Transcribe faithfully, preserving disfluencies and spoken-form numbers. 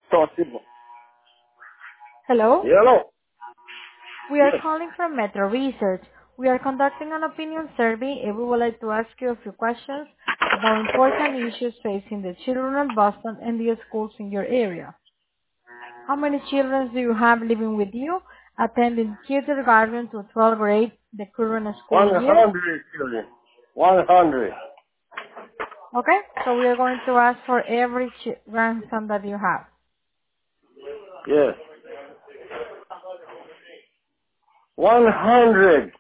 Possible. Hello? Hello? We are Yes. calling from Metro Research. We are conducting an opinion survey and we would like to ask you a few questions about important issues facing the children of Boston and the schools in your area. How many children do you have living with you, attending kindergarten to twelfth grade the current school One year? hundred children. One hundred. Okay, so we are going to ask for every ch- grandson that you have. Yes. One hundred.